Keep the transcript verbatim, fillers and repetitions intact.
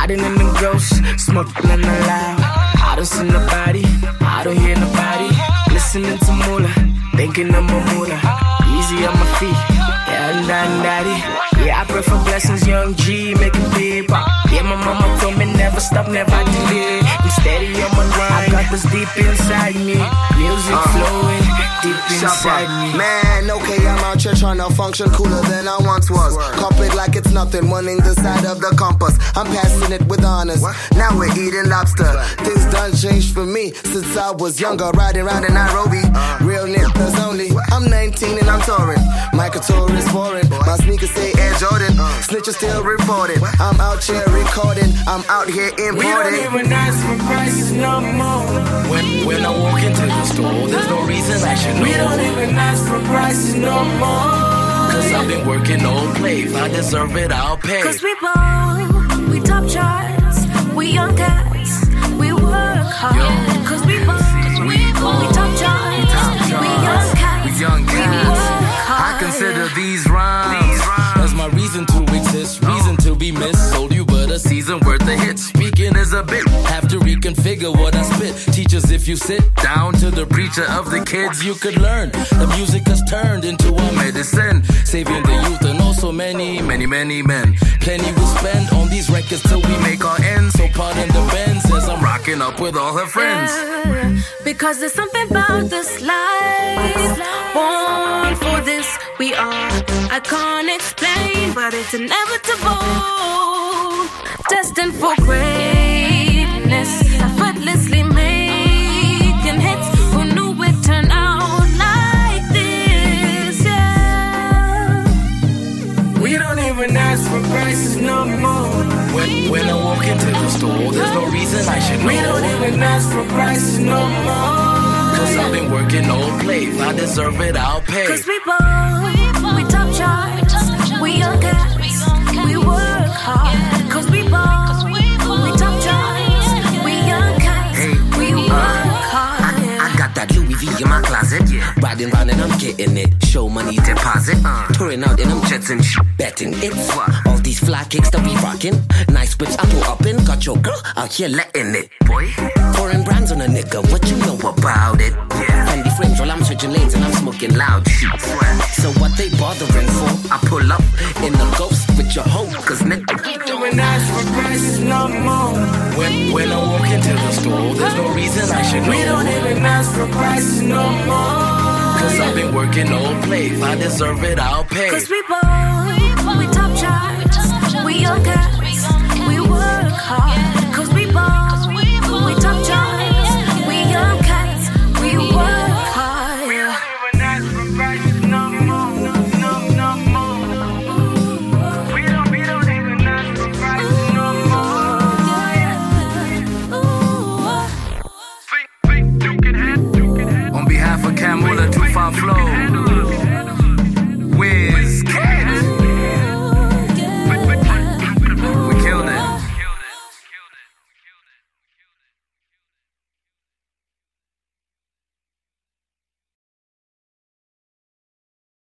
Riding in them ghosts, smoking on the loud. I don't see nobody, I don't hear nobody. Listening to Moolah, thinking of my Moolah. Easy on my feet, yeah, I'm done, daddy. Yeah, I pray for blessings, young G, making big pop. Yeah, my mama told me never stop, never delay. I'm steady on my grind, I got this deep inside me. Music uh, flowing deep inside me. Man, okay, I'm out here trying to function cooler than I once was. Cop it like it's nothing, winning the side of the compass. I'm passing it with honors. Now we're eating lobster. Things done changed for me since I was younger, riding around in Nairobi. Real niggas only. I'm nineteen and I'm touring. My couture is foreign. My sneakers say Air Jordan. Snitches still reported. I'm out here recording. I'm out here importing. We don't even ask for prices no more. When, when I walk into the store, there's no reason I should know. We don't even ask for prices no more. Cause I've been working all play. If I deserve it, I'll pay. Cause we ball, we top charts, we young cats, we work hard. Yo. Cause we ball, we, ball, we top charts, top charts, we young cats, we young cats. I consider these rhymes, these rhymes as my reason to exist, reason to be missed. Sold you but a season worth of hits. Speaking is a bit, have to reconfigure what I spit. Teachers, if you sit down to the preacher of the kids, you could learn. The music has turned into a medicine, saving the youth and also many, many, many men. Plenty will spend on these records till we make our ends. So pardon the bend, says I'm rocking up with all her friends. Yeah, because there's something about this life. Born for this, we are. I can't explain, but it's inevitable. Destined for greatness, effortlessly making hits. Who knew it turned out like this? Yeah. We don't even ask for prices no more. When, when I walk into the store, there's no reason I should know. We don't even ask for prices no more. Cause I've been working all play. If I deserve it, I'll pay. Cause we ball, we top charts, we young cats, we work hard. Cause we ball, we top charts, we young cats, we work hard. I, I got that Louis V in my closet, yeah. Riding round and I'm getting it. Show money deposit, uh. touring out in them jets and shit. Betting it's what? All these fly kicks that we rockin'. Nice whips I pull up in. Got your girl out here letting it, boy. Foreign brands on a nigga, what you know about it? Yeah. Fendi frames while I'm switching lanes and I'm smoking loud shit. So what they bothering for? I pull up in the ghost with your hoe, cause nigga. We don't ask for prices no more. When, when I walk into the store, there's no reason I should know. We don't even ask for prices no more. Cause I've been working all play. If I deserve it, I'll pay. Cause we ball, we top charts, we young cats, we work hard. Cause we ball, we top charts, we young cats, we work hard. We don't even ask for prices no more, no, no more. We don't, we don't even ask for prices no more. On behalf of Camula two five Flow.